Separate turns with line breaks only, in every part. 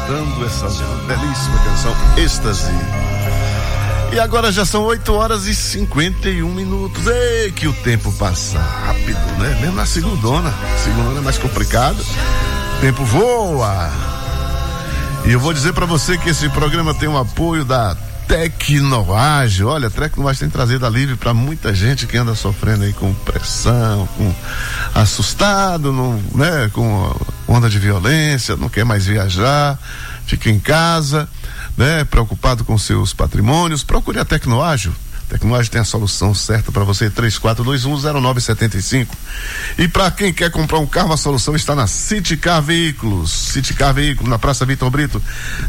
cantando essa belíssima canção, Êxtase. E agora já são 8h51. Ei, que o tempo passa rápido, né? Mesmo na segundona é mais complicado. O tempo voa. E eu vou dizer pra você que esse programa tem um apoio da Tecnoage. Olha, a Tecnoage tem trazido alívio pra muita gente que anda sofrendo aí com pressão, com assustado, né? Com onda de violência, não quer mais viajar, fica em casa, né? Preocupado com seus patrimônios. Procure a Tecnoage. Tecnoage tem a solução certa para você, 34210975. E para quem quer comprar um carro, a solução está na City Car Veículos. City Car Veículos, na Praça Vitor Brito,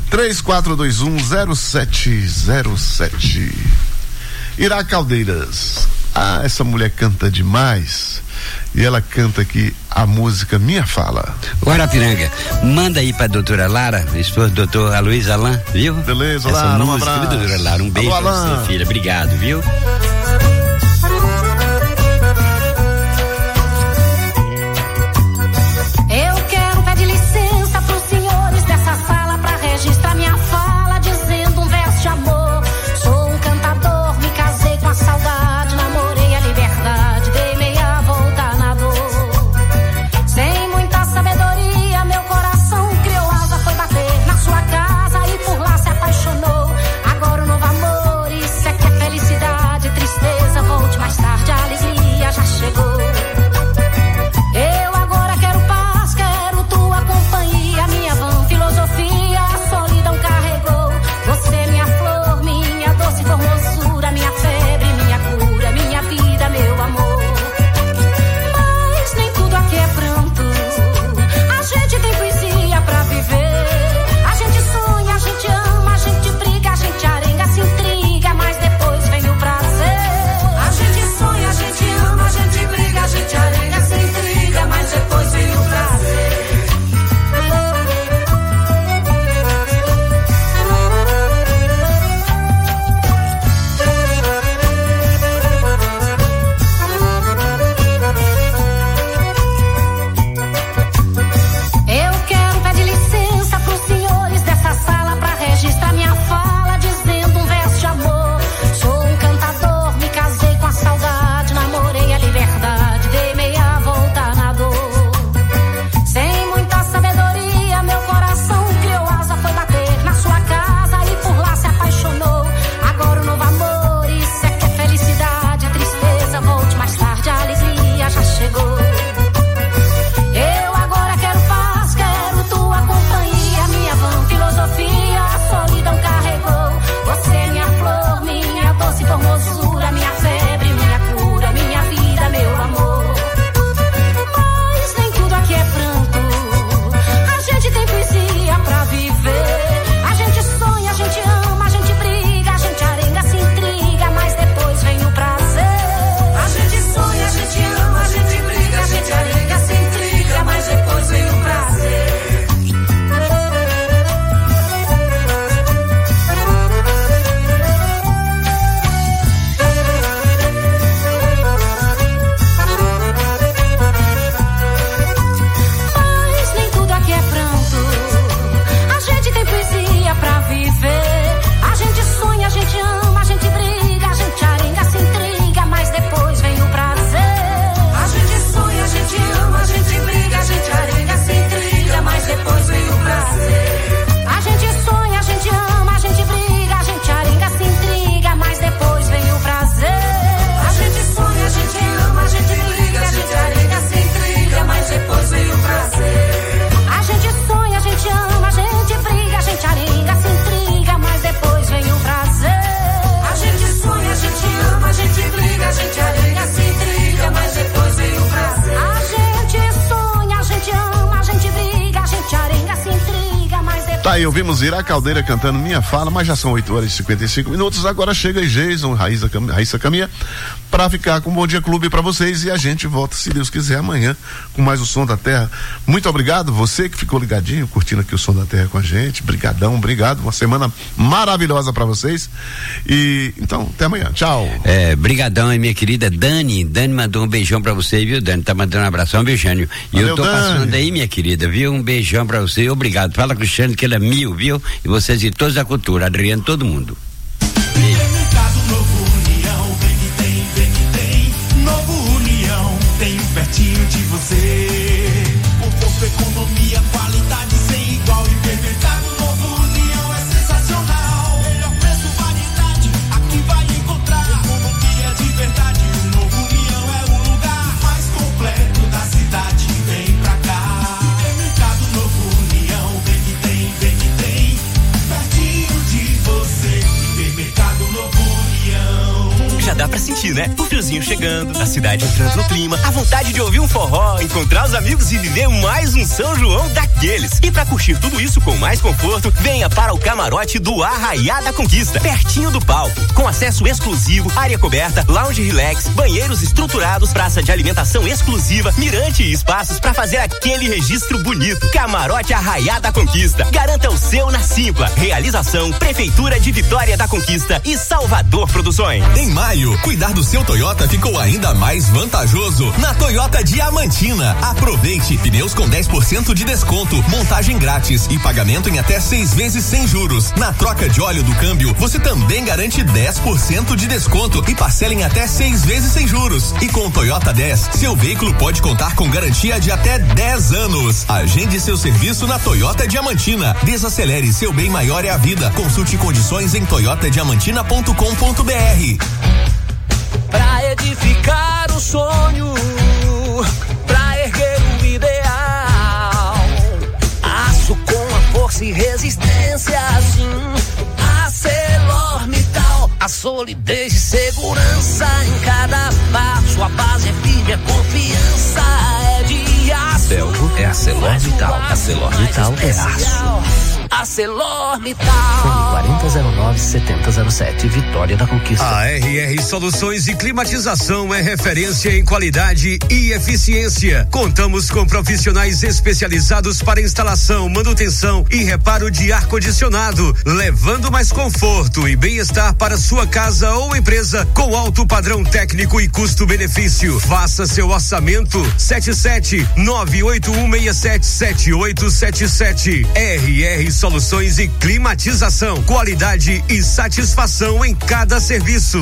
34210707. Ira Caldeiras. Ah, essa mulher canta demais. E ela canta aqui a música Minha Fala.
Guarapiranga, manda aí pra doutora Lara, esposa do doutor Aloysio Alain, viu?
Beleza,
essa
Lara,
música, viu, doutora Lara? Um beijo pra você, filha. Obrigado, viu?
Eu quero pedir licença pros senhores dessa sala pra registrar minha fala, dizendo um verso de amor. Sou um cantador, me casei com a saudade, namorei a liberdade, dei meia volta na dor. Sem muita sabedoria, meu coração criou asa, foi bater na sua casa e por lá se apaixonou. Agora um novo amor, isso é que é felicidade, tristeza, volte mais tarde, a alegria já chegou. Eu agora quero paz, quero tua companhia, minha vã filosofia, a solidão carregou. Você minha flor, minha doce formosura, minha febre, minha cura, minha vida, meu amor. Mas nem tudo aqui é pranto, a gente tem poesia pra viver. A gente sonha, a gente ama, a gente briga, a gente arenga, se intriga, mas depois vem o prazer. A gente sonha, a gente ama, a gente briga, a gente arenga, se intriga, mas depois vem o prazer. Eu quero pedir licença pros senhores dessa sala pra registrar minha fala, dizendo um verso de amor. Sou um cantador, me casei com a saudade, namorei a liberdade, dei meia volta na dor. Sem muita sabedoria, meu coração criou asa, foi bater na sua casa e por lá se apaixonou. Agora um novo amor, isso é que é felicidade, tristeza, volte mais tarde, a alegria já chegou. Eu agora quero paz, quero tua companhia, minha vã filosofia, a solidão carregou. Você minha flor, minha doce formosura, minha febre, minha cura, minha vida, meu amor. Mas nem tudo aqui é pranto, a gente tem poesia pra viver. A gente sonha, a gente ama, a gente briga, a gente arenga, se intriga, mas depois vem o prazer. A gente sonha, a gente ama, a gente briga, a gente arenga, se intriga, mas depois vem o prazer. Mas nem tudo aqui é pranto, a gente tem poesia pra viver. A gente sonha, a gente ama, a gente briga, a gente arenga, se intriga, mas depois vem o prazer. A gente sonha, a gente ama, a gente briga, a gente arenga, se intriga, mas depois vem o prazer. A gente sonha, a gente ama, a gente briga, a gente arenga, se intriga, mas depois vem o prazer. A gente sonha, a gente ama, a gente briga, a gente arenga, se intriga, mas depois vem o prazer. A gente sonha, a gente ama, a gente briga, a gente arenga, se intriga, mas depois vem o prazer. A gente sonha, a gente ama, a gente briga, a gente arenga, se intriga, mas depois vem o prazer. A gente sonha, a gente ama, a gente briga, a gente arenga, se intriga, mas depois.
Tá aí, ouvimos Ira Caldeira cantando Minha Fala, mas já são 8h55. Agora chega Jason, Raíssa Caminha, para ficar com o Bom Dia Clube para vocês, e a gente volta, se Deus quiser, amanhã com mais o Som da Terra. Muito obrigado, você que ficou ligadinho, curtindo aqui o Som da Terra com a gente. Brigadão, obrigado. Uma semana maravilhosa para vocês. E então, até amanhã. Tchau.
Brigadão, minha querida Dani. Dani mandou um beijão para você, viu, Dani? Tá mandando um abração, viu, Xânio? E eu tô passando aí, minha querida, viu? Um beijão para você. Obrigado. Fala com o Xânio que ele é 1000, viu? E vocês de todos da cultura, Adriano, todo mundo.
Pertinho de você, conforto, economia, qualidade sem igual. Hipermercado Novo União é sensacional. Melhor preço, variedade, aqui vai encontrar. Economia de verdade, o Novo União é o lugar mais completo da cidade. Vem pra cá. Hipermercado Novo União, vem que tem, pertinho de você. Hipermercado Novo União.
Já dá pra sentir, né? O friozinho chegando, a cidade entrando no clima, a vontade de ouvir um forró, encontrar os amigos e viver mais um São João daqueles. E pra curtir tudo isso com mais conforto, venha para o camarote do Arraiá da Conquista, pertinho do palco, com acesso exclusivo, área coberta, lounge relax, banheiros estruturados, praça de alimentação exclusiva, mirante e espaços para fazer aquele registro bonito. Camarote Arraiá da Conquista. Garanta o seu na Simpla. Realização Prefeitura de Vitória da Conquista e Salvador Produções.
Em maio, cuidar do seu Toyota ficou ainda mais vantajoso na Toyota Diamantina. Aproveite pneus com 10% de desconto, montagem grátis e pagamento em até 6 vezes sem juros. Na troca de óleo do câmbio, você também garante 10% de desconto e parcela em até 6 vezes sem juros. E com o Toyota 10, seu veículo pode contar com garantia de até 10 anos. Agende seu serviço na Toyota Diamantina. Desacelere, seu bem maior é a vida. Consulte condições em toyotadiamantina.com.br.
Pra edificar o sonho, pra erguer o ideal, aço com a força e resistência, assim, ArcelorMittal, a solidez e segurança em cada passo, a base é firme, a confiança é de aço.
Belgo é ArcelorMittal, ArcelorMittal é aço.
ArcelorMittal.
4009-7007, Vitória da Conquista.
A RR Soluções e Climatização é referência em qualidade e eficiência. Contamos com profissionais especializados para instalação, manutenção e reparo de ar-condicionado, levando mais conforto e bem-estar para sua casa ou empresa com alto padrão técnico e custo-benefício. Faça seu orçamento 77-981677877. RR Soluções e Climatização, qualidade e satisfação em cada serviço.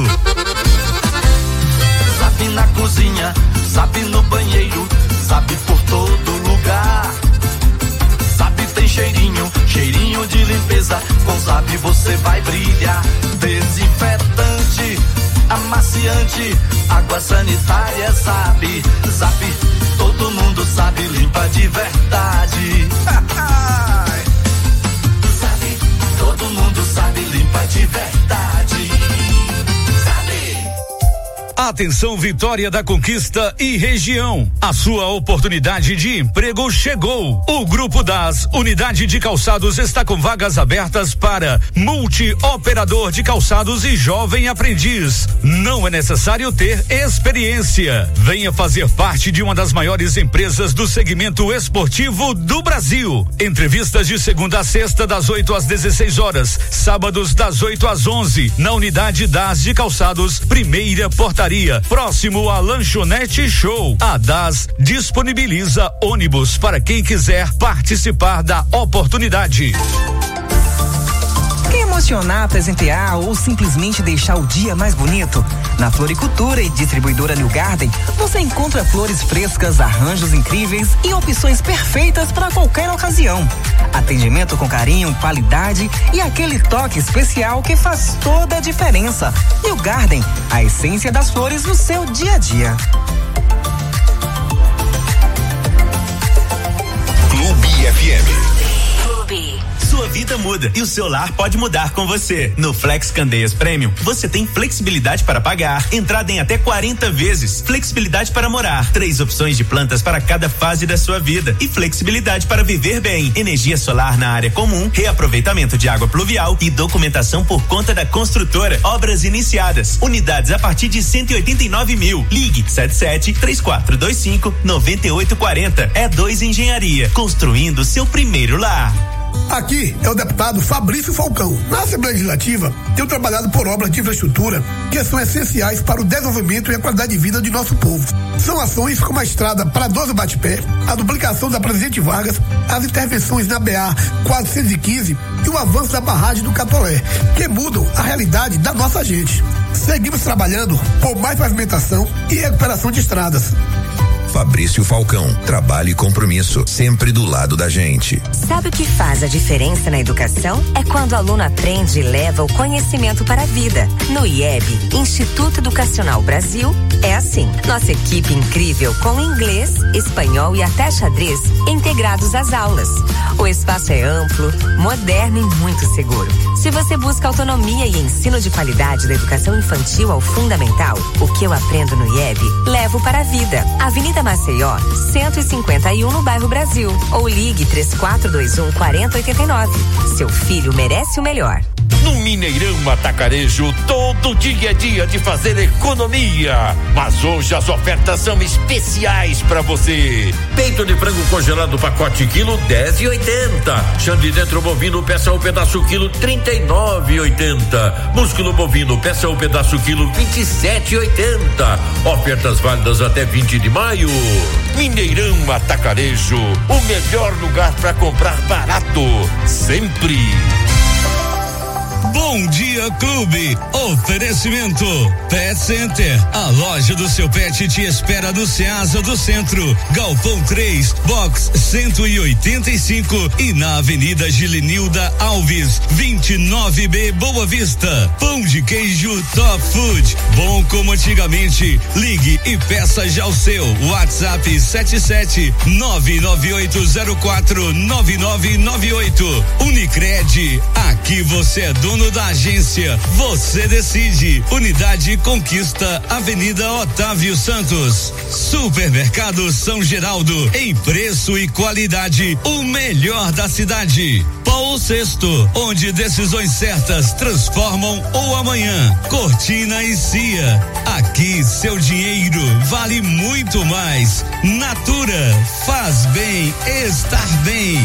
Zap na cozinha, Zap no banheiro, Zap por todo lugar. Zap tem cheirinho, cheirinho de limpeza. Com Zap você vai brilhar. Desinfetante, amaciante, água sanitária, Zap. Zap, todo mundo sabe, limpa de verdade. Todo mundo sabe, limpa de verdade.
Atenção, Vitória da Conquista e região. A sua oportunidade de emprego chegou. O Grupo das Unidade de Calçados está com vagas abertas para multi-operador de calçados e jovem aprendiz. Não é necessário ter experiência. Venha fazer parte de uma das maiores empresas do segmento esportivo do Brasil. Entrevistas de segunda a sexta, das 8 às 16 horas. Sábados, das 8 às 11. Na Unidade das de Calçados, primeira portaria, próximo à Lanchonete Show. A DAS disponibiliza ônibus para quem quiser participar da oportunidade.
Quer emocionar, presentear ou simplesmente deixar o dia mais bonito? Na Floricultura e Distribuidora New Garden, você encontra flores frescas, arranjos incríveis e opções perfeitas para qualquer ocasião. Atendimento com carinho, qualidade e aquele toque especial que faz toda a diferença. New Garden, a essência das flores no seu dia a dia.
Clube FM.
Clube.
sua vida muda e o seu lar pode mudar com você. No Flex Candeias Premium, você tem flexibilidade para pagar, entrada em até 40 vezes, flexibilidade para morar, 3 opções de plantas para cada fase da sua vida e flexibilidade para viver bem. Energia solar na área comum, reaproveitamento de água pluvial e documentação por conta da construtora. Obras iniciadas. Unidades a partir de 189 mil. Ligue 77-3425-9840. E2 Engenharia. Construindo seu primeiro lar.
Aqui é o deputado Fabrício Falcão. Na Assembleia Legislativa, tenho trabalhado por obras de infraestrutura que são essenciais para o desenvolvimento e a qualidade de vida de nosso povo. São ações como a estrada Pradoso Bate-Pé, a duplicação da Presidente Vargas, as intervenções na BA 415 e o avanço da barragem do Catolé, que mudam a realidade da nossa gente. Seguimos trabalhando por mais pavimentação e recuperação de estradas.
Fabrício Falcão, trabalho e compromisso, sempre do lado da gente.
Sabe o que faz a diferença na educação? É quando o aluno aprende e leva o conhecimento para a vida. No IEB, Instituto Educacional Brasil, é assim. Nossa equipe incrível com inglês, espanhol e até xadrez integrados às aulas. O espaço é amplo, moderno e muito seguro. Se você busca autonomia e ensino de qualidade da educação infantil ao fundamental, o que eu aprendo no IEB, levo para a vida. Avenida Maceió, 151 no bairro Brasil. Ou ligue 3421-4089. Seu filho merece o melhor.
No Mineirão Atacarejo, todo dia é dia de fazer economia. Mas hoje as ofertas são especiais para você. Peito de frango congelado pacote quilo 10,80. Chão de dentro bovino peça ou pedaço quilo 39,80. Músculo bovino peça ou pedaço quilo 27,80. Ofertas válidas até 20 de maio. Mineirão Atacarejo, o melhor lugar para comprar barato, sempre.
Bom Dia Clube. Oferecimento Pet Center. A loja do seu pet te espera no Ceasa do Centro, Galpão 3, box 185 e na Avenida Gilenilda Alves, 29B, Boa Vista. Pão de queijo Top Food, bom como antigamente. Ligue e peça já o seu. WhatsApp 77-99804-9998. Unicred, aqui você é dono da agência, você decide. Unidade Conquista, Avenida Otávio Santos. Supermercado São Geraldo, em preço e qualidade, o melhor da cidade. Paulo VI, onde decisões certas transformam o amanhã. Cortina e Cia, aqui seu dinheiro vale muito mais. Natura, faz bem estar bem.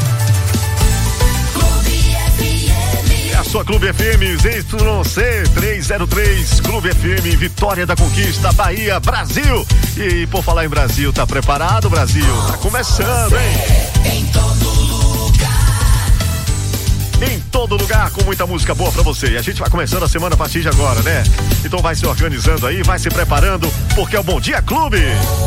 A sua Clube FM, ZYC 303, Clube FM, Vitória da Conquista, Bahia, Brasil. E por falar em Brasil, tá preparado, Brasil? Tá começando, hein?
Em todo lugar.
Em todo lugar, com muita música boa pra você. E a gente vai começando a semana a partir de agora, né? Então vai se organizando aí, vai se preparando, porque é o Bom Dia Clube.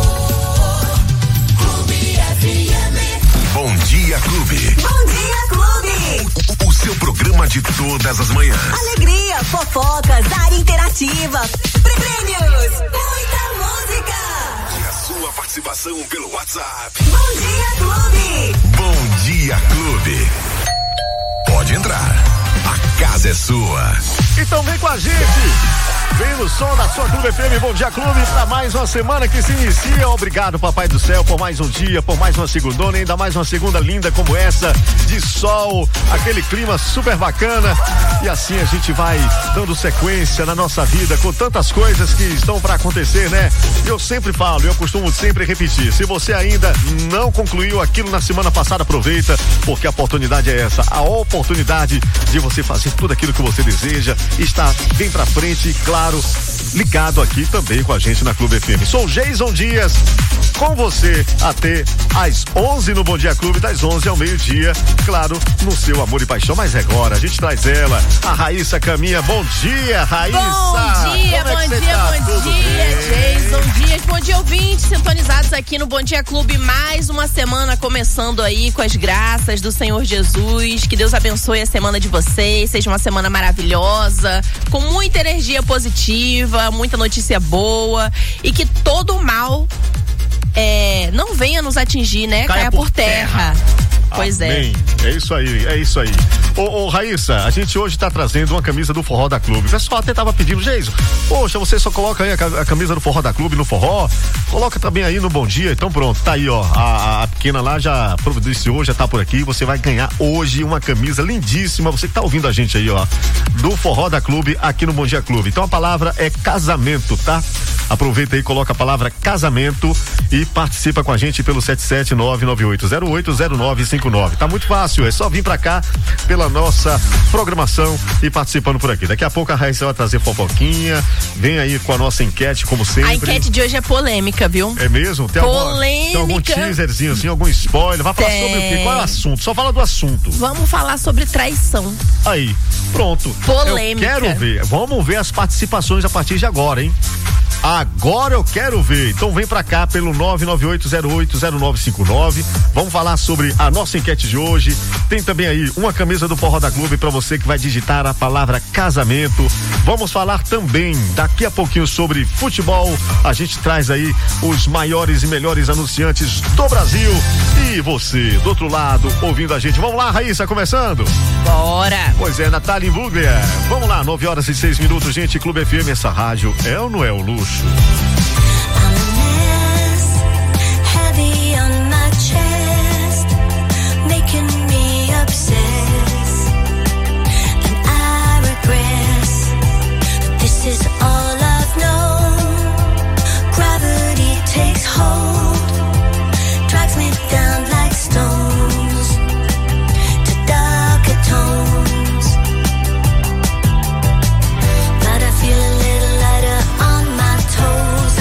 Clube FM.
Bom Dia Clube.
Bom Dia Clube.
O seu programa de todas as manhãs.
Alegria, fofocas, área interativa, prêmios, muita música.
E a sua participação pelo WhatsApp.
Bom Dia Clube.
Bom Dia Clube. Pode entrar. A casa é sua.
Então vem com a gente. Vem no som da sua Clube FM, Bom Dia Clube, para mais uma semana que se inicia. Obrigado, Papai do Céu, por mais um dia, por mais uma segundona, ainda mais uma segunda linda como essa, de sol, aquele clima super bacana. E assim a gente vai dando sequência na nossa vida com tantas coisas que estão para acontecer, né? Eu sempre falo, eu costumo sempre repetir, se você ainda não concluiu aquilo na semana passada, aproveita, porque a oportunidade é essa, a oportunidade de você fazer tudo aquilo que você deseja, estar bem pra frente, claro, ligado aqui também com a gente na Clube FM. Sou Jason Dias, com você até às 11 no Bom Dia Clube, das 11 ao meio-dia, claro, no seu amor e paixão, mas é agora, a gente traz ela, a Raíssa Caminha. Bom dia, Raíssa!
Bom dia, bom dia, Jason Dias, bom dia, ouvintes sintonizados aqui no Bom Dia Clube, mais uma semana começando aí com as graças do Senhor Jesus, que Deus abençoe a semana de vocês, seja uma semana maravilhosa, com muita energia positiva, muita notícia boa e que todo mal não venha nos atingir, né? Caia por terra. Pois
Amém. É isso aí. Ô, Raíssa, a gente hoje tá trazendo uma camisa do Forró da Clube. O pessoal até tava pedindo, Geiso, poxa, você só coloca aí a camisa do Forró da Clube no forró, coloca também aí no Bom Dia. Então pronto, tá aí, ó, a pequena lá já providenciou, já tá por aqui. Você vai ganhar hoje uma camisa lindíssima, você que tá ouvindo a gente aí, ó, do Forró da Clube aqui no Bom Dia Clube. Então a palavra é casamento, tá? Aproveita aí, coloca a palavra casamento e participa com a gente pelo 77998080959. Tá muito fácil, é só vir pra cá pela nossa programação e participando por aqui. Daqui a pouco a Raíssa vai trazer fofoquinha, vem aí com a nossa enquete, como sempre.
A enquete de hoje é polêmica, viu?
É mesmo? Tem algum teaserzinho assim, algum spoiler? Vai falar sobre o quê? Qual é o assunto? Só fala do assunto.
Vamos falar sobre traição.
Aí, pronto.
Polêmica.
Eu quero ver. Vamos ver as participações a partir de agora, hein? Agora eu quero ver. Então vem pra cá pelo 998080959. Vamos falar sobre a nossa enquete de hoje. Tem também aí uma camisa do Forró da Clube pra você que vai digitar a palavra casamento. Vamos falar também daqui a pouquinho sobre futebol. A gente traz aí os maiores e melhores anunciantes do Brasil. E você, do outro lado, ouvindo a gente. Vamos lá, Raíssa, começando?
Bora!
Pois é, Natália Imbruglia. Vamos lá, 9h06, gente. Clube FM, essa rádio é ou não é o luxo?
But I feel a little lighter on my toes.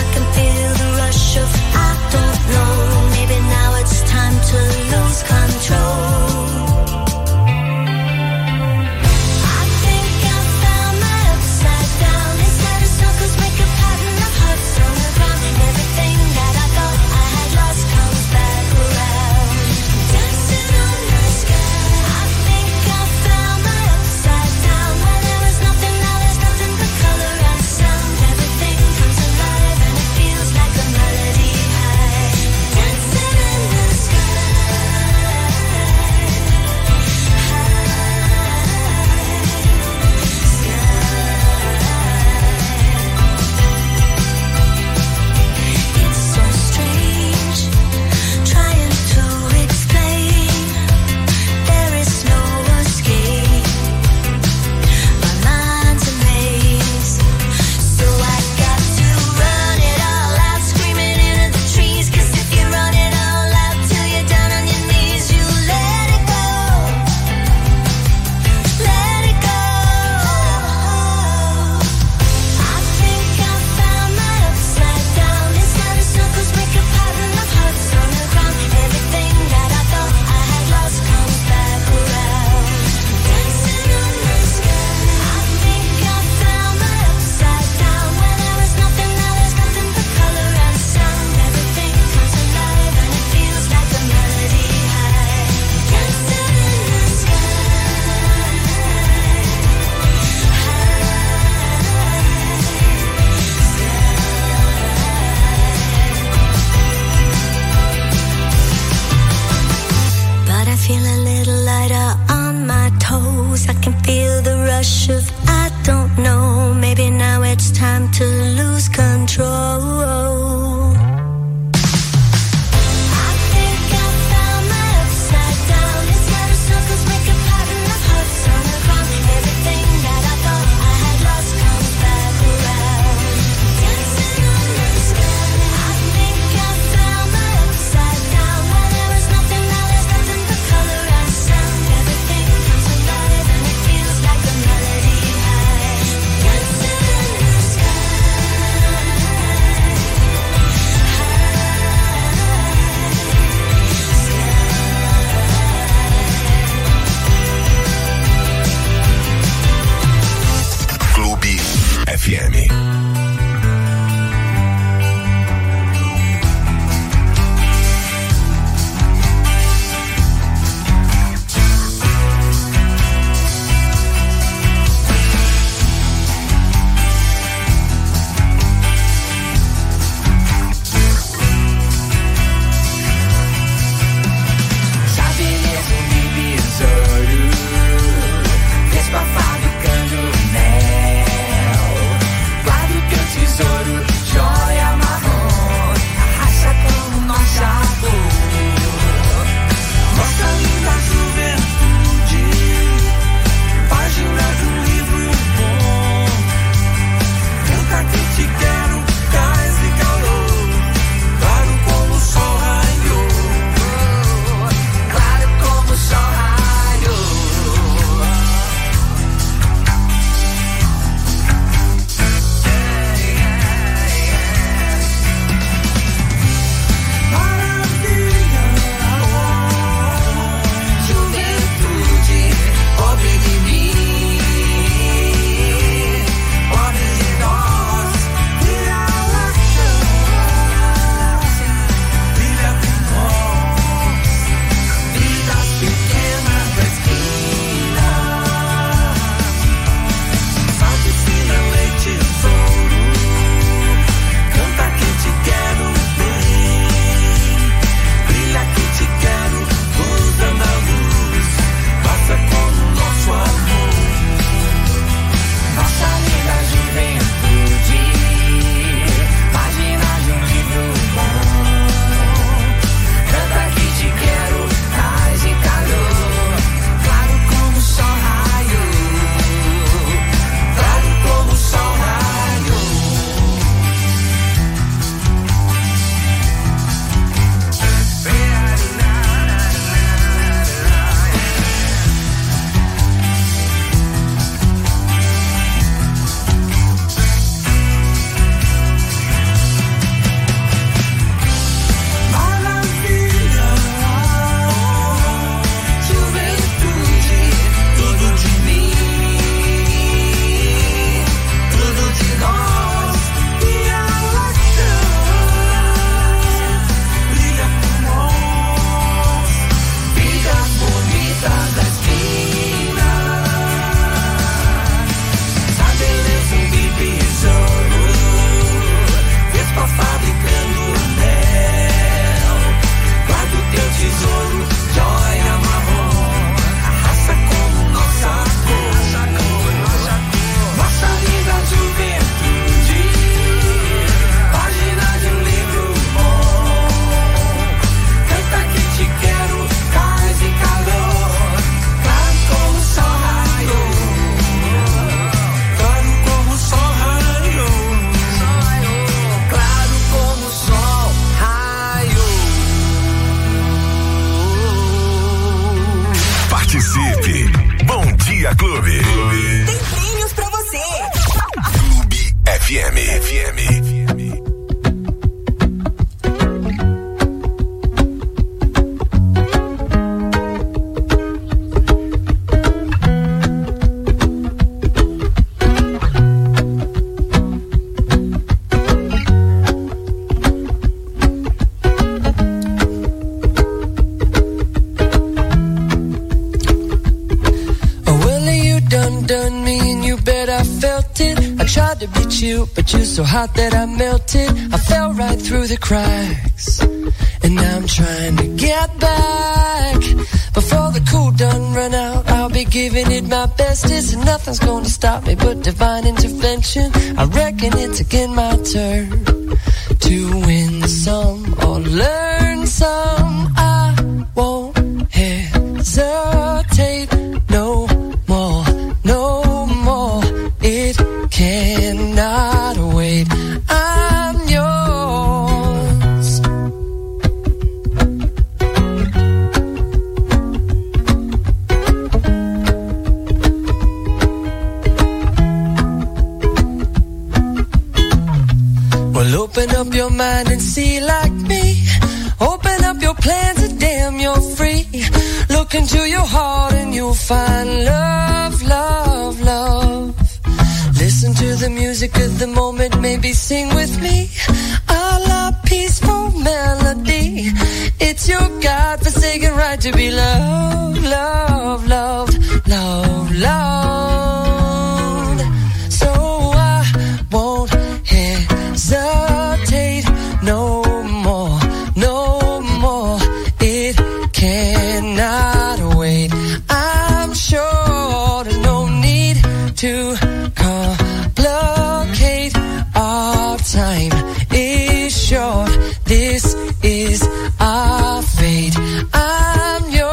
you, but you're so hot that I melted. I fell right through the cracks, and now I'm trying to get back. Before the cool done run out, I'll be giving it my bestest, and nothing's gonna stop me but divine intervention. I reckon it's again my turn to win some or learn some. I won't hesitate no more, no more. It cannot wait. I'm yours. Well, open up your mind and see like me. Open up your plans and damn, you're free. Look into your heart and you'll find love, love, love. Listen to the music of the moment, maybe sing with me. A la peaceful melody. It's your God-forsaken right to be loved, loved, loved, loved, loved. So I won't hesitate no more, no more. It cannot wait. I'm sure there's no need to complicate. Our time is short. This is our fate. I'm yours.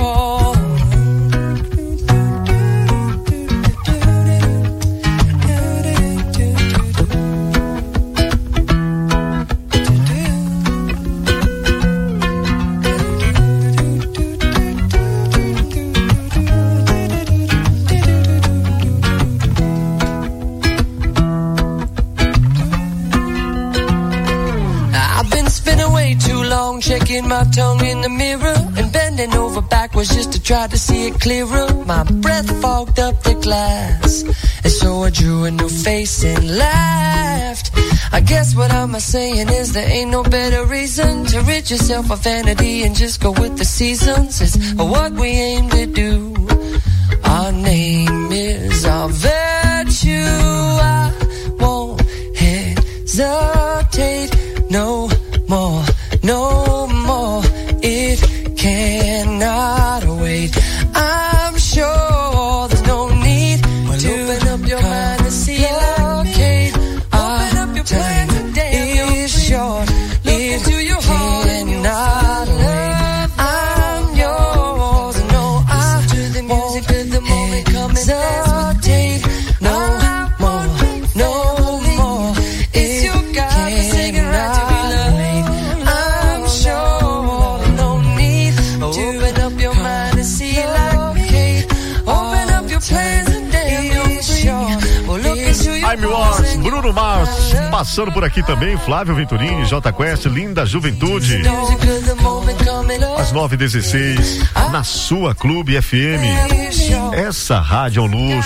Checking my tongue in the mirror and bending over backwards just to try to see it clearer. My breath fogged up the glass, and so I drew a new face and laughed. I guess what I'm saying is there ain't no better reason to rid yourself of vanity and just go with the seasons. It's what we aim to do. Our name is our virtue. I won't hesitate no more, no more. It cannot wait. I'm sure there's no need to open up your mind and see like me. Open up your plan today. It's short. Look into your heart and cannot wait. I'm yours. No, I to the music of the moment coming. Hesitate no more, no more. It's your God-forsaken right to be loved. I'm sure no need to open up your mind and see like me. Open up your plans and damn, you're sure. Well, look into your
I'm yours, Bruno Mars, passando por aqui também, Flávio Venturini, J Quest, Linda Juventude. Às 9h16, na sua Clube FM. Essa rádio é um luxo.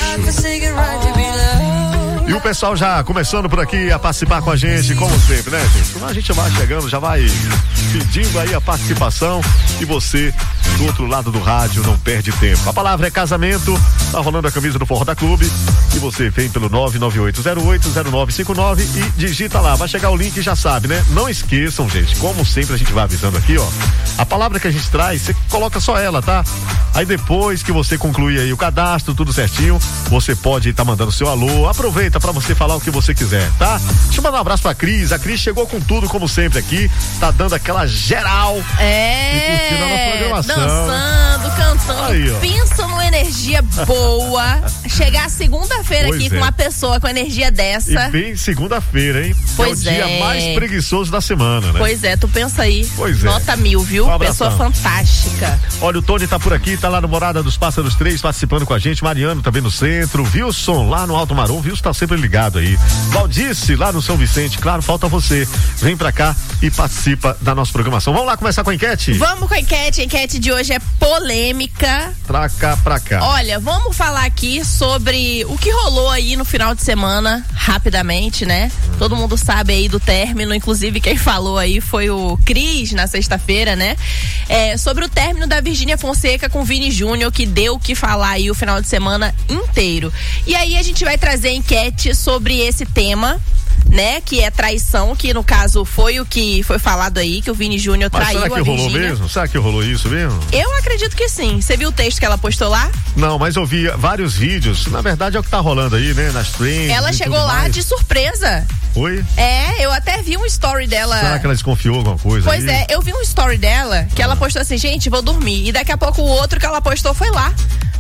E o pessoal já começando por aqui a participar com a gente, como sempre, né, gente? Quando a gente vai chegando, já vai pedindo aí a participação, e você, do outro lado do rádio, não perde tempo. A palavra é casamento, tá rolando a camisa do Forró da Clube, e você vem pelo 998080959 e digita lá, vai chegar o link e já sabe, né? Não esqueçam, gente, como sempre a gente vai avisando aqui, ó, a palavra que a gente traz, você coloca só ela, tá? Aí depois que você concluir aí o cadastro, tudo certinho, você pode estar mandando seu alô, aproveita pra você falar o que você quiser, tá? Deixa eu mandar um abraço pra Cris. A Cris chegou com tudo, como sempre, aqui. Tá dando aquela geral.
E
curtindo a nossa programação.
Dançando, cantando.
Aí, ó.
Pensa numa energia boa. Chegar segunda-feira aqui com uma pessoa com energia dessa.
E bem segunda-feira, hein?
Pois
é o dia mais preguiçoso da semana, né?
Pois é, tu pensa aí.
Pois é.
Nota 1000, viu?
Um
pessoa fantástica.
Olha, o Tony tá por aqui, tá lá no Morada dos Pássaros 3, participando com a gente. Mariano também no centro. Wilson lá no Alto Marum. Wilson tá sempre ligado aí. Valdice lá no São Vicente. Claro, falta você. Vem pra cá e participa da nossa programação. Vamos lá começar com a enquete?
Vamos com a enquete. A enquete de hoje é polêmica. polêmica.
Pra cá.
Olha, vamos falar aqui sobre o que rolou aí no final de semana, rapidamente, né? Todo mundo sabe aí do término, inclusive quem falou aí foi o Cris na sexta-feira, né? Sobre o término da Virgínia Fonseca com o Vini Júnior, que deu o que falar aí o final de semana inteiro. E aí a gente vai trazer enquete sobre esse tema, né, que é traição, que no caso foi o que foi falado aí, que o Vini Júnior traiu a Virgínia.
Será que rolou mesmo? Será que rolou isso mesmo?
Eu acredito que sim. Você viu o texto que ela postou lá?
Não, mas eu vi vários vídeos, na verdade é o que tá rolando aí, né, nas trends.
Ela chegou lá mais de surpresa.
Foi?
Eu até vi um story dela.
Será que ela desconfiou alguma coisa?
Pois
aí?
Eu vi um story dela que ela postou assim, gente, vou dormir. E daqui a pouco o outro que ela postou foi lá.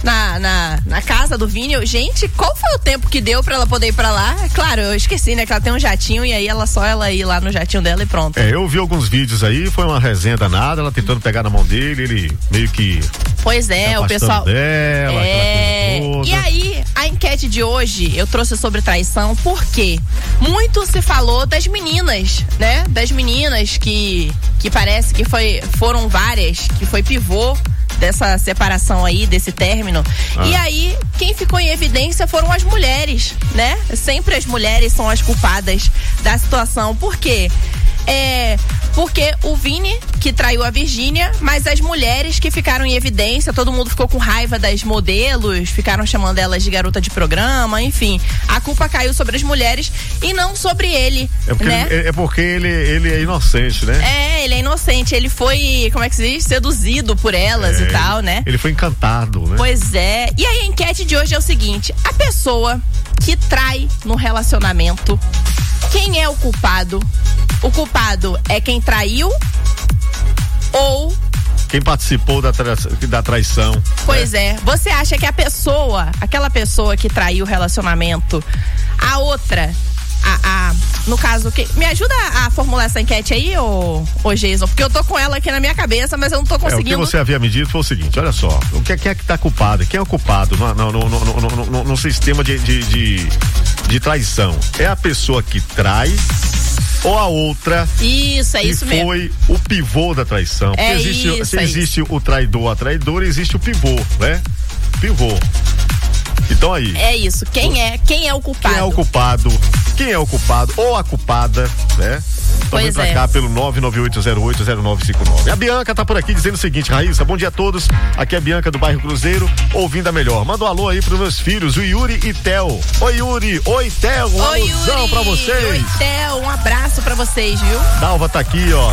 Na casa do Vini. Gente, qual foi o tempo que deu pra ela poder ir pra lá? Claro, eu esqueci, né, que ela tem um jatinho e aí ela ir lá no jatinho dela e pronto.
Eu vi alguns vídeos aí, foi uma resenha danada, ela tentando pegar na mão dele, ele meio que...
Pois é, o pessoal...
dela,
E aí, a enquete de hoje, eu trouxe sobre traição, porque muito se falou das meninas, né? Das meninas que parece que foram várias, que foi pivô dessa separação aí, desse término. E aí, quem ficou em evidência foram as mulheres, né? Sempre as mulheres são as culpadas da situação. Por quê? Porque o Vini que traiu a Virgínia, mas as mulheres que ficaram em evidência, todo mundo ficou com raiva das modelos, ficaram chamando elas de garota de programa, enfim, a culpa caiu sobre as mulheres e não sobre ele, né?
Porque ele é inocente, né?
Ele é inocente, ele foi, como é que se diz? Seduzido por elas e tal, né?
Ele foi encantado, né?
Pois é, e aí a enquete de hoje é o seguinte, a pessoa que trai no relacionamento, quem é o culpado? O culpado é quem traiu ou
quem participou da traição?
Pois você acha que aquela pessoa que traiu o relacionamento, a outra, no caso, me ajuda a formular essa enquete aí, ô Jason, porque eu tô com ela aqui na minha cabeça, mas eu não tô conseguindo.
O que você havia me dito foi o seguinte, olha só, quem é que tá culpado? Quem é o culpado no sistema de traição? É a pessoa que trai ou a outra
isso mesmo.
Foi o pivô da traição. Existe o traidor, a traidora, existe o pivô, né? Pivô. Então aí.
É isso. Quem é o culpado?
Quem é o culpado ou a culpada, né? Então vem pra cá pelo 998080959. A Bianca tá por aqui dizendo o seguinte, Raíssa, bom dia a todos. Aqui é a Bianca do bairro Cruzeiro, ouvindo a melhor. Manda um alô aí pros meus filhos, o Yuri e Theo. Oi, Yuri. Oi, Theo. Um alusão pra vocês.
Oi, Theo. Um abraço pra vocês, viu?
Dalva tá aqui, ó.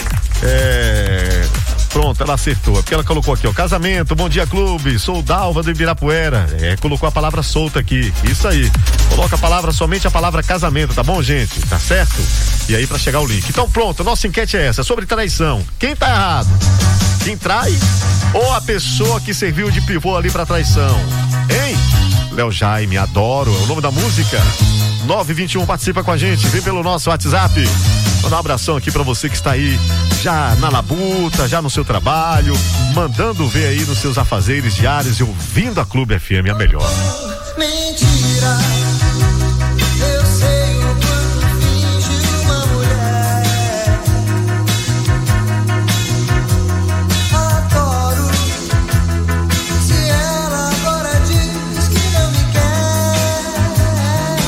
Pronto, ela acertou. Porque ela colocou aqui, ó, casamento, bom dia clube, sou Dalva do Ibirapuera. Colocou a palavra solta aqui. Isso aí. Coloca somente a palavra casamento, tá bom, gente? Tá certo? E aí pra chegar o link. Então pronto, a nossa enquete é essa, sobre traição. Quem tá errado? Quem trai ou a pessoa que serviu de pivô ali pra traição? Hein? Léo Jaime, adoro, é o nome da música. 921, participa com a gente, vem pelo nosso WhatsApp. Vou dar um abração aqui pra você que está aí já na labuta, já no seu trabalho, mandando ver aí nos seus afazeres diários e ouvindo a Clube FM, a melhor.
Mentira, eu sei o quanto finge uma mulher. Adoro, se ela agora diz que não me quer.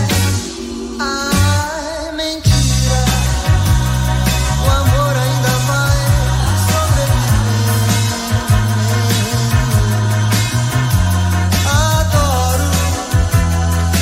Ai, mentira, o amor ainda vai sobreviver. Adoro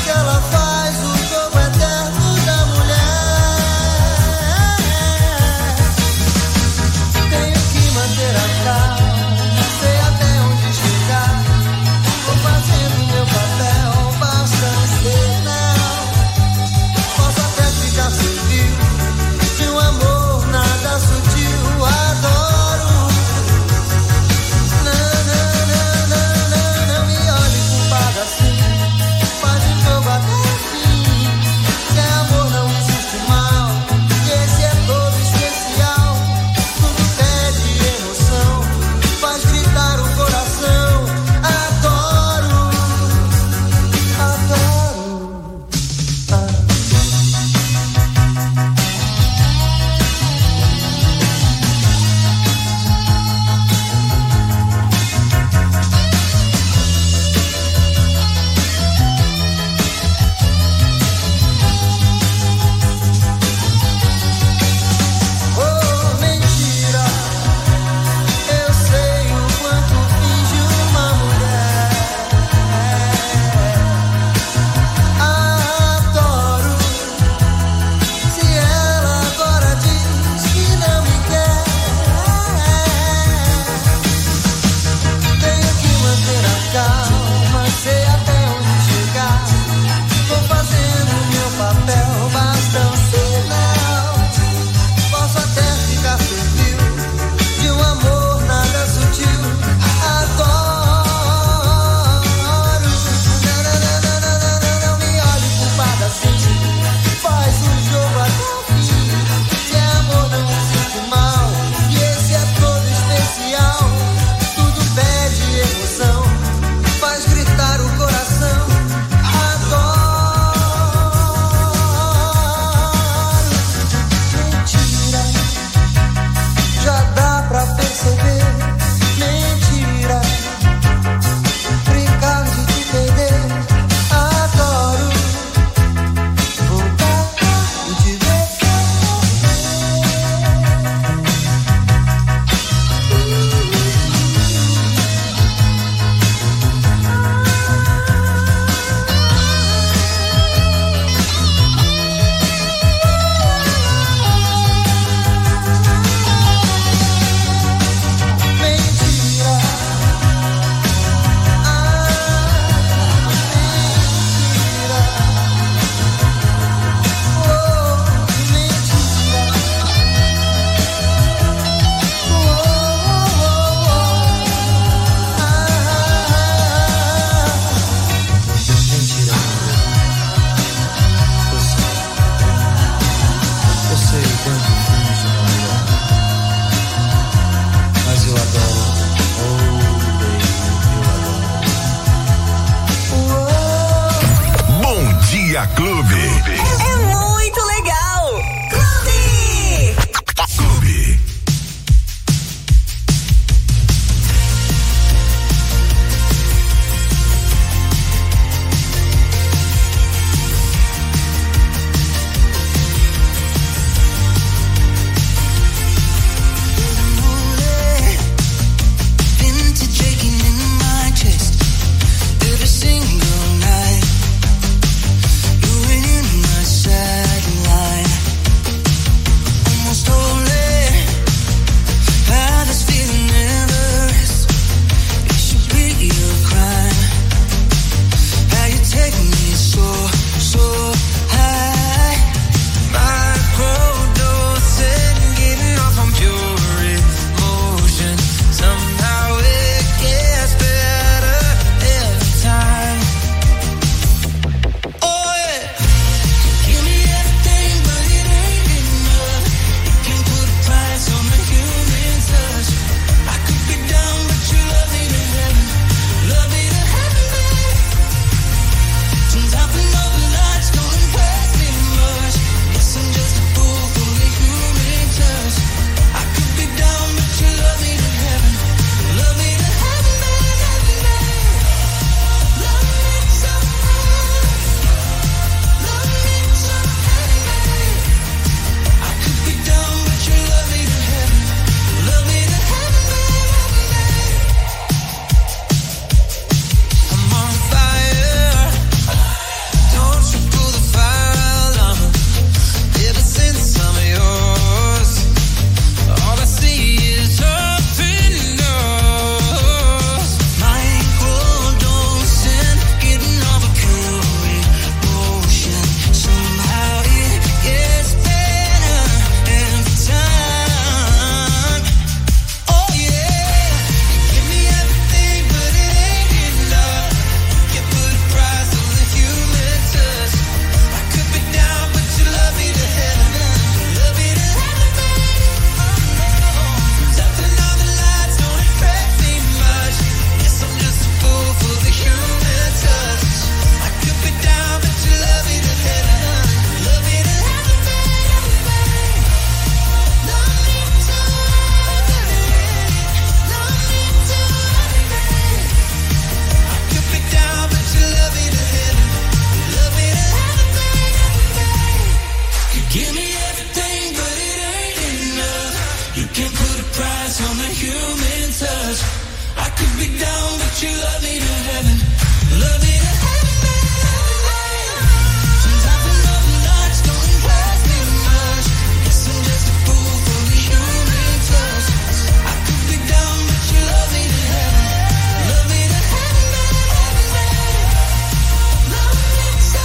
down, but you love me to heaven. Love me to heaven, baby. Sometimes the love nights don't impress me much. Guess I'm just a fool for the human touch. I could be down, but you love me to heaven. Love me to heaven, baby. Love me so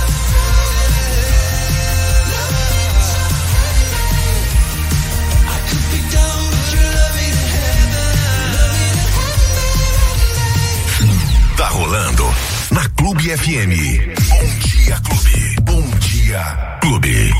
I could be down, but you love me to heaven. Love me to heaven.
Tá rolando na Clube FM. Bom dia, Clube. Bom dia, Clube.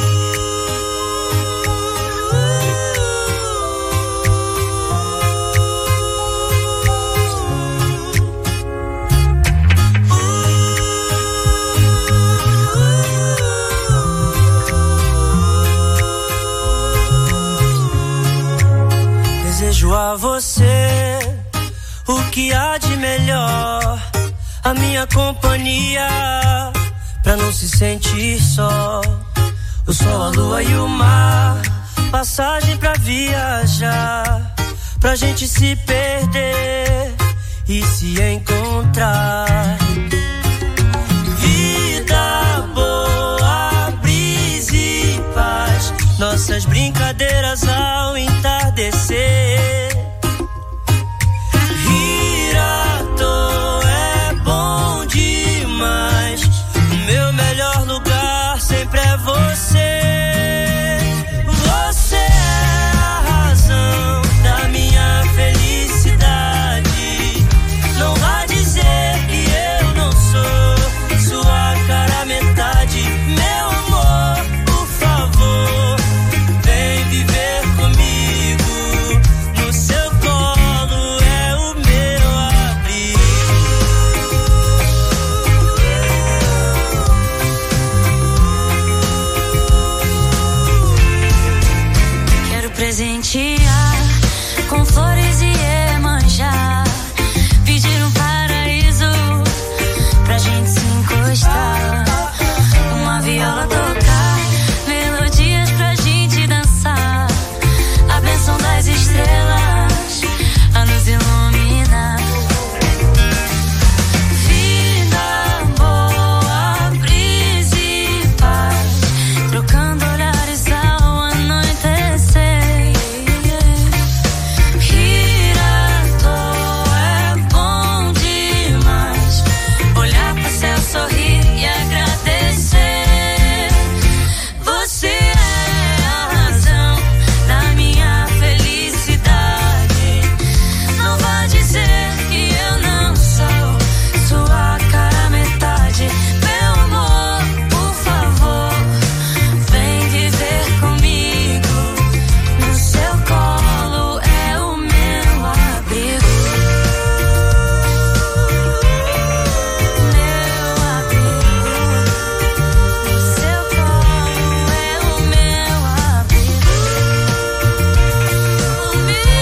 Desejo a você o que há de melhor, a minha companhia, pra não se sentir só. O sol, a lua e o mar, passagem pra viajar, pra gente se perder e se encontrar. Vida boa, brisa e paz, nossas brincadeiras ao entardecer. Rir à toa é bom demais, o meu melhor lugar sempre é você. Você é a razão da minha felicidade. Não vá dizer que eu não sou sua cara metade. Meu amor, por favor, vem viver comigo. No seu colo é o meu abrigo. Quero presentear com flores e Iemanjá, pedir um paraíso pra gente se encostar, uma viola tocar, melodias pra gente dançar, a bênção das estrelas a nos iluminar. Vida boa, brisa e paz, trocando olhares ao anoitecer. Rir à toa é bom demais, olhar pro céu, sorrir e agradecer. Você é a razão da minha felicidade. Não vá dizer que eu não sou sua cara metade. Meu amor, por favor, vem viver comigo. No seu colo é o meu abrigo. Meu abrigo. No seu colo é o meu abrigo. O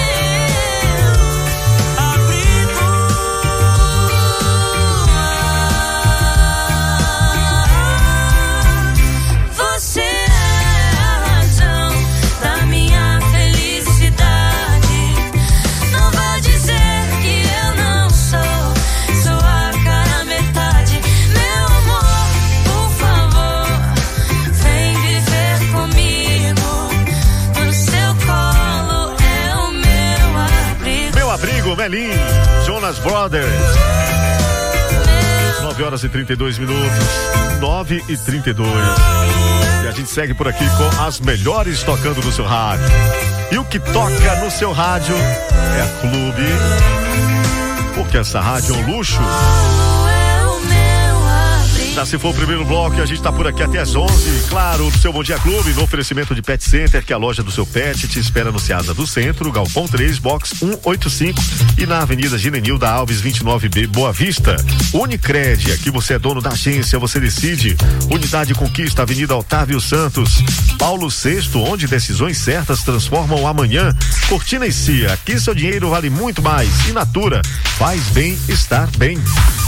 Você é a razão da minha felicidade. Não vá dizer que eu não sou sua cara metade. Meu amor, por favor, vem viver comigo. No seu colo é o meu abrigo.
Meu abrigo, Melim, Jonas Brothers. 9 horas e 32 minutos. 9h32. E a gente segue por aqui com as melhores tocando no seu rádio. E o que toca no seu rádio é a Clube. Porque essa rádio é um luxo. Já se for o primeiro bloco, a gente tá por aqui até as 11. Claro, no seu Bom Dia Clube, no oferecimento de Pet Center, que é a loja do seu pet, te espera no Ceasa do Centro, Galpão 3, box 185 e na Avenida Ginenilda Alves 29B, Boa Vista. Unicred, aqui você é dono da agência, você decide. Unidade Conquista, Avenida Otávio Santos. Paulo VI, onde decisões certas transformam o amanhã. Cortina e Cia, aqui seu dinheiro vale muito mais. E Natura, faz bem estar bem.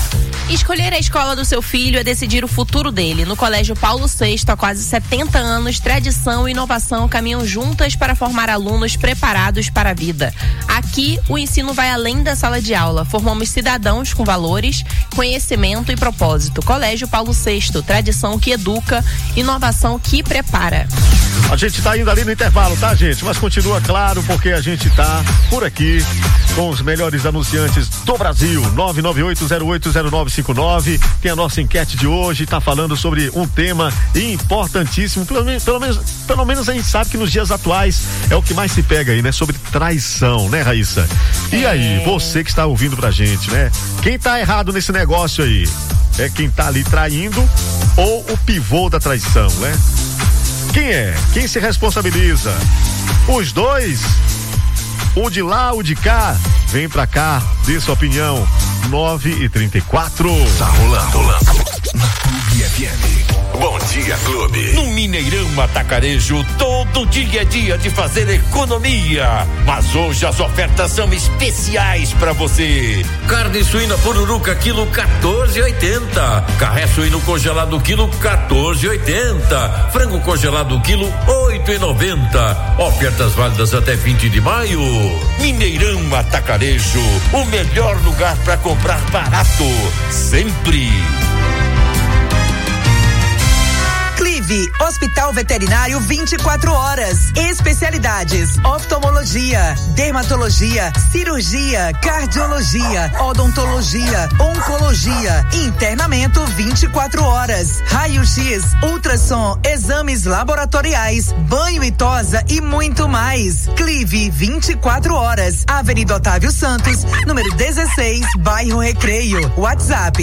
Escolher a escola do seu filho é decidir o futuro dele. No Colégio Paulo VI, há quase 70 anos, tradição e inovação caminham juntas para formar alunos preparados para a vida. Aqui, o ensino vai além da sala de aula. Formamos cidadãos com valores, conhecimento e propósito. Colégio Paulo VI, tradição que educa, inovação que prepara.
A gente tá indo ali no intervalo, tá, gente? Mas continua claro, porque a gente tá por aqui com os melhores anunciantes do Brasil. 998080959. Tem a nossa enquete de hoje, tá falando sobre um tema importantíssimo. Pelo menos a gente sabe que nos dias atuais é o que mais se pega aí, né? Sobre traição, né, Raíssa? E aí, você que está ouvindo pra gente, né? Quem tá errado nesse negócio aí? É quem tá ali traindo ou o pivô da traição, né? Quem é? Quem se responsabiliza? Os dois? O de lá, o de cá? Vem pra cá, dê sua opinião. 9h34.
Tá rolando. Na Clube FM. Bom dia, Clube.
No Mineirão Atacarejo, todo dia é dia de fazer economia. Mas hoje as ofertas são especiais pra você. Carne suína pururuca, quilo 14,80. Carré suíno congelado, quilo 14,80. Frango congelado, quilo 8,90. Ofertas válidas até 20 de maio. Mineirão Atacarejo, o melhor lugar pra comprar barato. Sempre.
Clive, Hospital Veterinário 24 horas. Especialidades: oftalmologia, dermatologia, cirurgia, cardiologia, odontologia, oncologia, internamento 24 horas, raio-x, ultrassom, exames laboratoriais, banho e tosa e muito mais. Clive 24 horas. Avenida Otávio Santos, número 16, bairro Recreio. WhatsApp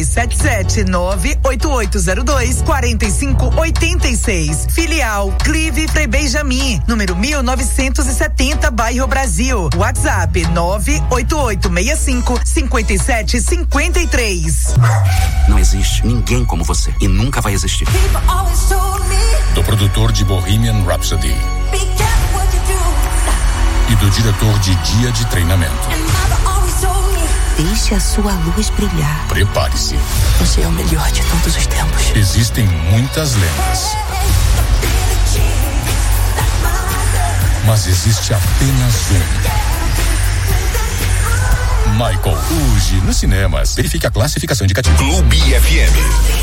77988024586. Filial Clive Frei Benjamin, número 1970, bairro Brasil. WhatsApp 988655753.
Não existe ninguém como você e nunca vai existir.
Do produtor de Bohemian Rhapsody e do diretor de Dia de Treinamento.
Deixe a sua luz brilhar.
Prepare-se.
Você é o melhor de todos os tempos.
Existem muitas lendas, mas existe apenas um. Michael, hoje nos cinemas. Verifique a classificação indicativa.
Clube FM.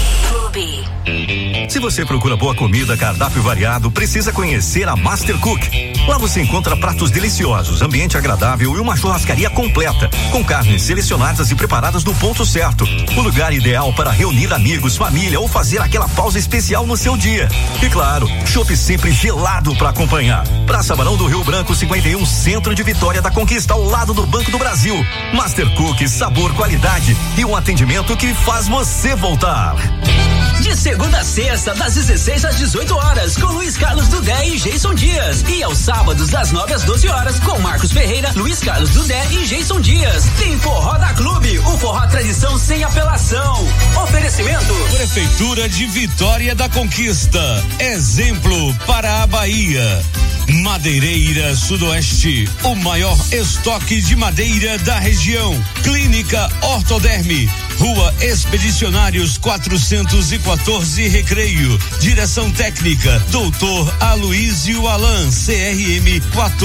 Se você procura boa comida, cardápio variado, precisa conhecer a Master Cook. Lá você encontra pratos deliciosos, ambiente agradável e uma churrascaria completa, com carnes selecionadas e preparadas no ponto certo. O lugar ideal para reunir amigos, família ou fazer aquela pausa especial no seu dia. E claro, chopp sempre gelado para acompanhar. Praça Barão do Rio Branco 51, Centro de Vitória da Conquista, ao lado do Banco do Brasil. Master Cook, sabor, qualidade e um atendimento que faz você voltar.
De segunda a sexta, das 16 às 18 horas, com Luiz Carlos Dudé e Jason Dias. E aos sábados, das 9 às 12 horas, com Marcos Ferreira, Luiz Carlos Dudé e Jason Dias. Tem Forró da Clube, o forró tradição sem apelação. Oferecimento:
Prefeitura de Vitória da Conquista. Exemplo para a Bahia. Madeireira Sudoeste, o maior estoque de madeira da região. Clínica Ortoderme, Rua Expedicionários 414, Recreio. Direção técnica: Doutor Aloísio Alan, CRM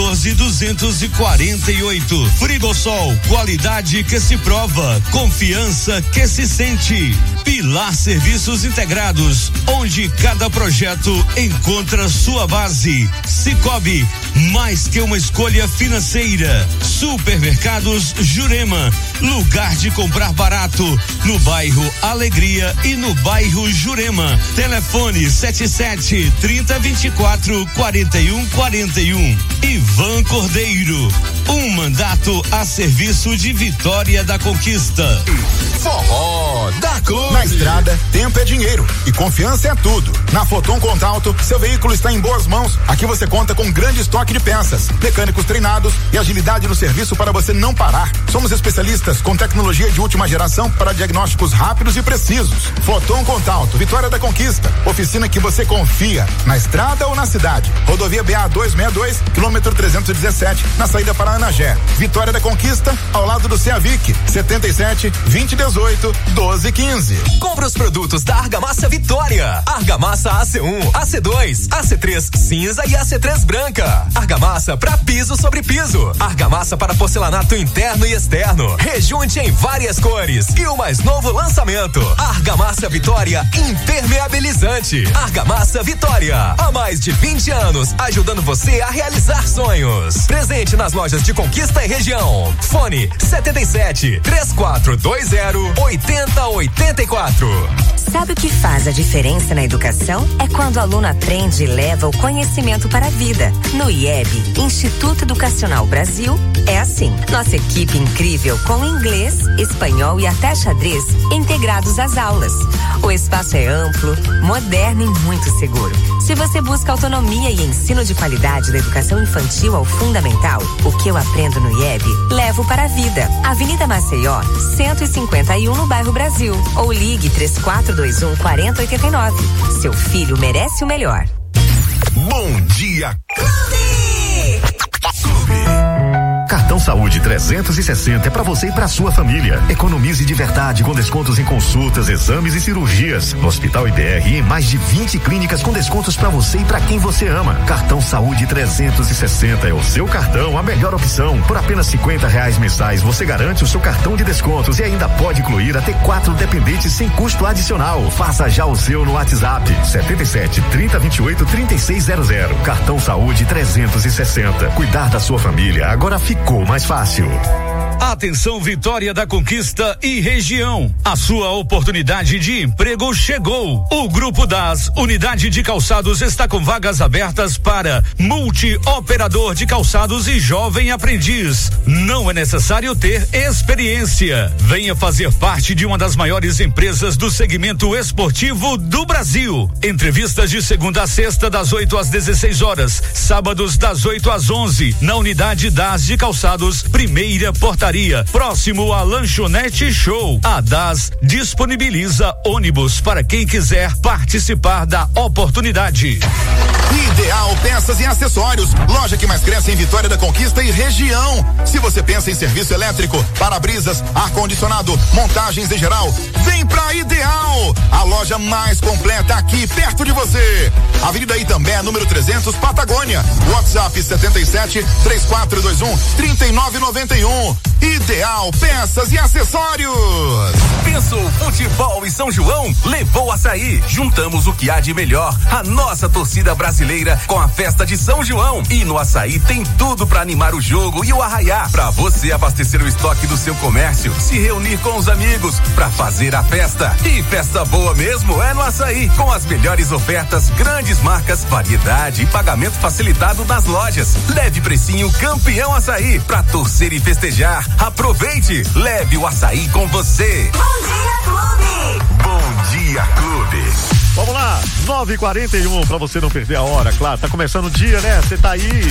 14248. Frigosol, qualidade que se prova, confiança que se sente. Pilar Serviços Integrados, onde cada projeto encontra sua base. Cicobi, mais que uma escolha financeira. Supermercados Jurema, lugar de comprar barato, no bairro Alegria e no bairro Jurema. Telefone 77-3024-4141. Ivan Cordeiro, um mandato a serviço de Vitória da Conquista.
Forró da Clube. Na estrada, tempo é dinheiro e confiança é tudo. Na Foton Contalto, seu veículo está em boas mãos. Aqui você conta com um grande estoque de peças, mecânicos treinados e agilidade no serviço para você não parar. Somos especialistas com tecnologia de última geração para diagnósticos rápidos e precisos. Foton Contalto, Vitória da Conquista. Oficina que você confia, na estrada ou na cidade. Rodovia BA 262, quilômetro 317, na saída para Anagé. Vitória da Conquista, ao lado do Ceavic. 77 2018 1215.
Compre os produtos da Argamassa Vitória. Argamassa AC1, AC2, AC3 cinza e AC3 branca. Argamassa para piso sobre piso. Argamassa para porcelanato interno e externo. Rejunte em várias cores. E o mais novo lançamento: Argamassa Vitória impermeabilizante. Argamassa Vitória, há mais de 20 anos, ajudando você a realizar sonhos. Presente nas lojas de Conquista e região. Fone 77 3420 8084.
Sabe o que faz a diferença na educação? É quando o aluno aprende e leva o conhecimento para a vida. No IEB, Instituto Educacional Brasil, é assim. Nossa equipe incrível com inglês, espanhol e até xadrez integrados às aulas. O espaço é amplo, moderno e muito seguro. Se você busca autonomia e ensino de qualidade da educação infantil ao fundamental, o que eu aprendo no IEB, levo para a vida. Avenida Maceió, 151 no bairro Brasil. Ou ligue 3421 4089. Seu filho merece o melhor.
Bom dia,
Cartão Saúde 360 é para você e para sua família. Economize de verdade com descontos em consultas, exames e cirurgias. No Hospital IBR e em mais de 20 clínicas com descontos para você e para quem você ama. Cartão Saúde 360 é o seu cartão, a melhor opção. Por apenas R$50 mensais você garante o seu cartão de descontos e ainda pode incluir até 4 dependentes sem custo adicional. Faça já o seu no WhatsApp 77 30 28 3600. Cartão Saúde 360. Cuidar da sua família agora ficou mais fácil.
Atenção, Vitória da Conquista e região. A sua oportunidade de emprego chegou. O Grupo das Unidade de Calçados está com vagas abertas para multi-operador de calçados e jovem aprendiz. Não é necessário ter experiência. Venha fazer parte de uma das maiores empresas do segmento esportivo do Brasil. Entrevistas de segunda a sexta das 8 às 16 horas, sábados das 8 às 11, na Unidade das de Calçados, primeira portaria, próximo à Lanchonete Show. A DAS disponibiliza ônibus para quem quiser participar da oportunidade.
Ideal Peças e Acessórios, loja que mais cresce em Vitória da Conquista e região. Se você pensa em serviço elétrico, para-brisas, ar-condicionado, montagens em geral, vem pra Ideal, a loja mais completa aqui perto de você. Avenida Itambé, número 300, Patagônia. WhatsApp 77 3421 3991. Ideal Peças e Acessórios.
Pensou futebol e São João? Levou Açaí. Juntamos o que há de melhor, a nossa torcida brasileira com a festa de São João. E no Açaí tem tudo para animar o jogo e o arraiá, para você abastecer o estoque do seu comércio, se reunir com os amigos para fazer a festa. E festa boa mesmo é no Açaí, com as melhores ofertas, grandes marcas, variedade e pagamento facilitado nas lojas. Leve precinho Campeão Açaí para torcer e festejar. Aproveite, leve o Açaí com você.
Bom dia, Clube.
Bom dia, Clube.
Vamos lá, 9h41 pra você não perder a hora, claro. Tá começando o dia, né? Você tá aí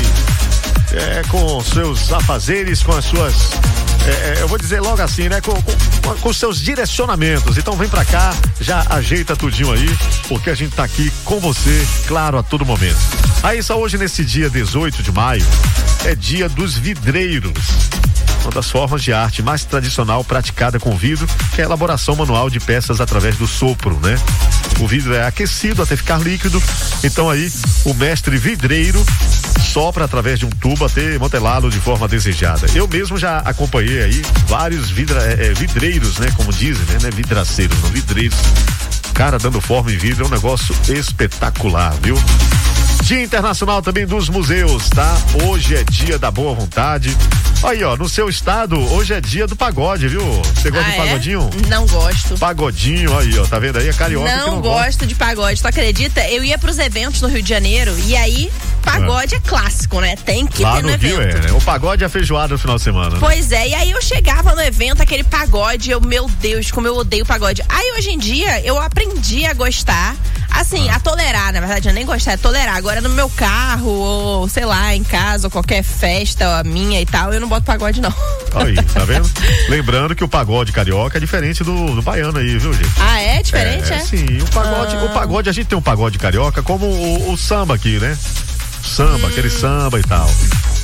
com seus afazeres, com as suas. Eu vou dizer logo assim, né? Com seus direcionamentos. Então vem pra cá, já ajeita tudinho aí, porque a gente tá aqui com você, claro, a todo momento. Aí só hoje, nesse dia 18 de maio, é dia dos vidreiros. Uma das formas de arte mais tradicional praticada com vidro, que é a elaboração manual de peças através do sopro, né? O vidro é aquecido até ficar líquido, então aí o mestre vidreiro sopra através de um tubo até modelá-lo de forma desejada. Eu mesmo já acompanhei aí vários vidreiros, né? Como dizem, né? Vidraceiros, não vidreiros. Cara, dando forma em vidro é um negócio espetacular, viu? Dia Internacional também dos Museus, tá? Hoje é dia da boa vontade. Aí, ó, no seu estado, hoje é dia do pagode, viu? Você gosta de pagodinho?
Não gosto.
Pagodinho, aí, ó, tá vendo aí? A carioca que não
gosto de pagode, tu acredita? Eu ia pros eventos no Rio de Janeiro e aí, pagode é clássico, né? Tem que
lá
ter no
Rio
evento.
né? O pagode é a feijoada no final de semana. Né?
Pois é, e aí eu chegava no evento, aquele pagode, meu Deus, como eu odeio pagode. Aí hoje em dia, eu aprendi a gostar, assim, a tolerar, na verdade, eu nem gostar, é tolerar. Agora no meu carro, ou sei lá, em casa, ou qualquer festa minha e tal, eu não boto pagode não.
Aí, tá vendo? Lembrando que o pagode carioca é diferente do baiano aí, viu, gente?
Ah, é? Diferente, é?
Sim, o pagode, a gente tem um pagode carioca como o samba aqui, né? Samba, aquele samba e tal.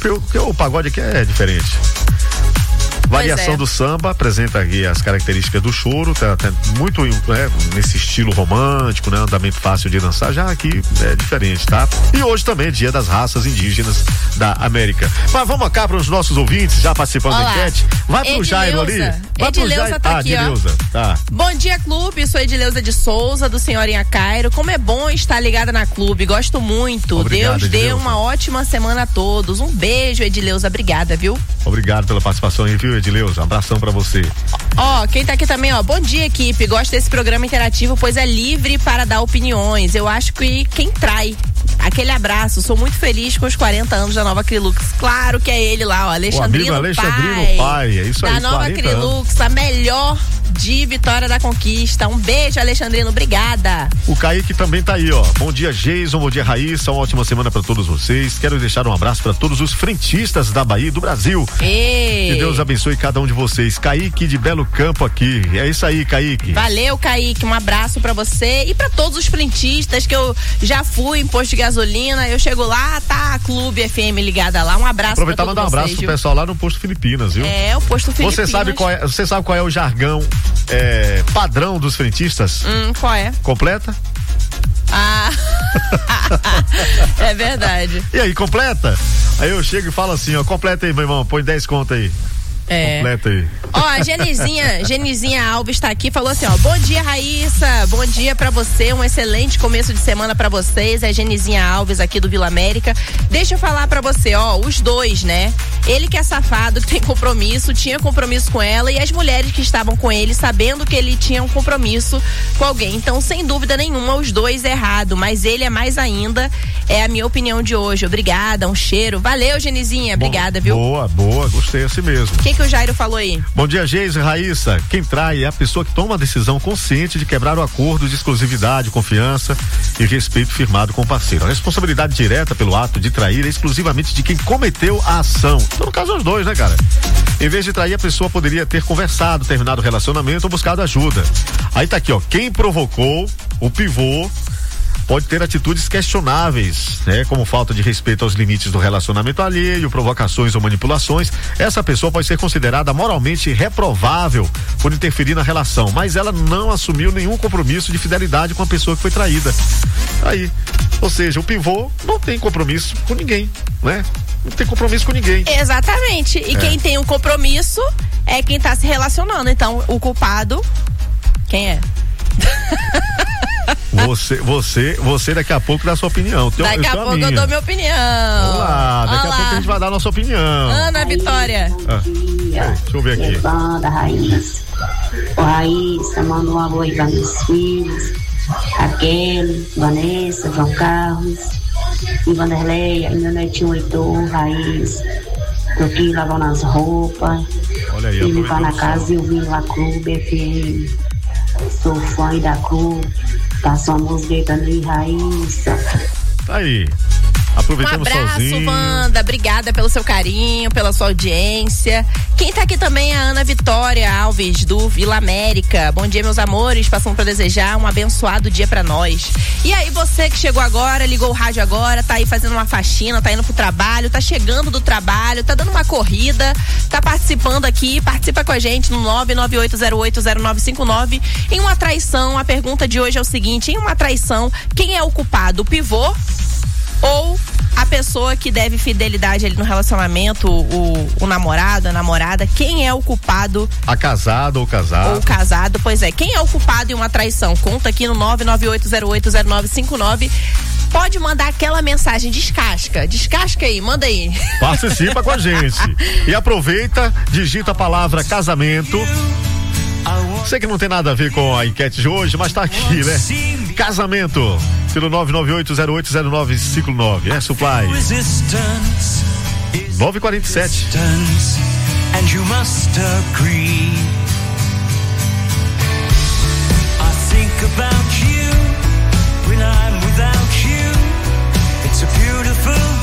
Porque o pagode aqui é diferente. Variação do samba apresenta aqui as características do choro, tá muito nesse estilo romântico, né? Andamento fácil de dançar, já aqui é diferente, tá? E hoje também é dia das raças indígenas da América. Mas vamos cá para os nossos ouvintes, já participando da enquete. Vai pro Jairo ali. Vai pro Jairo.
Tá aqui,
Edileuza, tá.
Bom dia, clube. Sou Edileuza de Souza, do Senhorinha Cairo. Como é bom estar ligada na clube. Gosto muito.
Obrigado,
Deus dê
Edileuza.
uma ótima semana a todos. Um beijo, Edileuza. Obrigada, viu?
Obrigado pela participação aí, viu, Edileuza? Um abração pra você.
Ó, quem tá aqui também, ó. Bom dia, equipe. Gosto desse programa interativo, pois é livre para dar opiniões. Eu acho que quem trai. Aquele abraço. Sou muito feliz com os 40 anos da Nova Crilux. Claro que é ele lá, ó. Alexandrino
Pai. É isso aí.
Da Nova Crilux, a melhor de Vitória da Conquista. Um beijo, Alexandrino. Obrigada.
O Kaique também tá aí, ó. Bom dia, Jason. Bom dia, Raíssa. Uma ótima semana pra todos vocês. Quero deixar um abraço pra todos os frentistas da Bahia e do Brasil. Que Deus abençoe cada um de vocês. Kaique de Belo Campo aqui. É isso aí, Kaique.
Valeu, Kaique. Um abraço pra você e pra todos os frentistas que eu já fui em posto de gasolina. Eu chego lá, tá a Clube FM ligada lá. Um abraço pra todos vocês.
Aproveitar e mandar um abraço pro pessoal lá no posto Filipinas, viu?
É, o posto Filipinas.
Você sabe qual é o jargão padrão dos frentistas?
Qual é?
Completa?
É verdade.
E aí, completa? Aí eu chego e falo assim, ó, completa aí, meu irmão, põe 10 conto aí. Completa aí.
Ó, a Genizinha Alves tá aqui, falou assim, ó, bom dia, Raíssa, bom dia pra você, um excelente começo de semana pra vocês. É a Genizinha Alves aqui do Vila América. Deixa eu falar pra você, ó, os dois, né? Ele que é safado, que tem compromisso, tinha compromisso com ela, e as mulheres que estavam com ele, sabendo que ele tinha um compromisso com alguém. Então, sem dúvida nenhuma, os dois errado, mas ele é mais ainda, é a minha opinião de hoje. Obrigada, um cheiro. Valeu, Genizinha, obrigada, viu?
Boa, gostei assim mesmo.
O que o Jairo falou aí?
Bom dia, Geise, Raíssa. Quem trai é a pessoa que toma a decisão consciente de quebrar o acordo de exclusividade, confiança e respeito firmado com o parceiro. A responsabilidade direta pelo ato de trair é exclusivamente de quem cometeu a ação. Então, no caso, os dois, né, cara? Em vez de trair, a pessoa poderia ter conversado, terminado o relacionamento ou buscado ajuda. Aí tá aqui, ó. Quem provocou o pivô pode ter atitudes questionáveis, né? Como falta de respeito aos limites do relacionamento alheio, provocações ou manipulações. Essa pessoa pode ser considerada moralmente reprovável por interferir na relação, mas ela não assumiu nenhum compromisso de fidelidade com a pessoa que foi traída. Aí, ou seja, o pivô não tem compromisso com ninguém, né? Não tem compromisso com ninguém.
Exatamente. E quem tem um compromisso é quem tá se relacionando. Então, o culpado, quem é?
Você daqui a pouco dá sua opinião.
Daqui a pouco eu dou minha opinião.
Vamos lá, daqui a pouco a gente vai dar a nossa opinião.
Ana Vitória.
Deixa eu ver aqui.
Banda Raíssa. Ô Raíssa, manda um alô aí para meus filhos. Raquel, Vanessa, João Carlos e Vanderleia, e meu netinho Heitor, Raíssa. Tô aqui lavando as roupas.
Olha aí,
e limpar na casa e ouvindo a Clube FM. Sou fã aí da Clube. Passou a música aí também, Raíssa.
Tá aí. Aproveitando
um abraço,
sozinho.
Wanda, obrigada pelo seu carinho, pela sua audiência. Quem tá aqui também é a Ana Vitória Alves, do Vila América. Bom dia, meus amores, passando pra desejar um abençoado dia pra nós. E aí, você que chegou agora, ligou o rádio agora, tá aí fazendo uma faxina, tá indo pro trabalho, tá chegando do trabalho, tá dando uma corrida, tá participando aqui, participa com a gente no 998080959. Em uma traição, a pergunta de hoje é o seguinte: em uma traição, quem é o culpado? O pivô ou a pessoa que deve fidelidade ali no relacionamento, o namorado, a namorada? Quem é o culpado?
A casada ou casado?
Ou casado, pois é. Quem é o culpado em uma traição? Conta aqui no 998080959. Pode mandar aquela mensagem, descasca aí, manda aí.
Participa com a gente. E aproveita, digita a palavra casamento. Sei que não tem nada a ver com a enquete de hoje, mas tá aqui, né? Casamento, pelo 998080959. É Supply. 9h47.
And you must agree. I think about you when I'm without you. It's a beautiful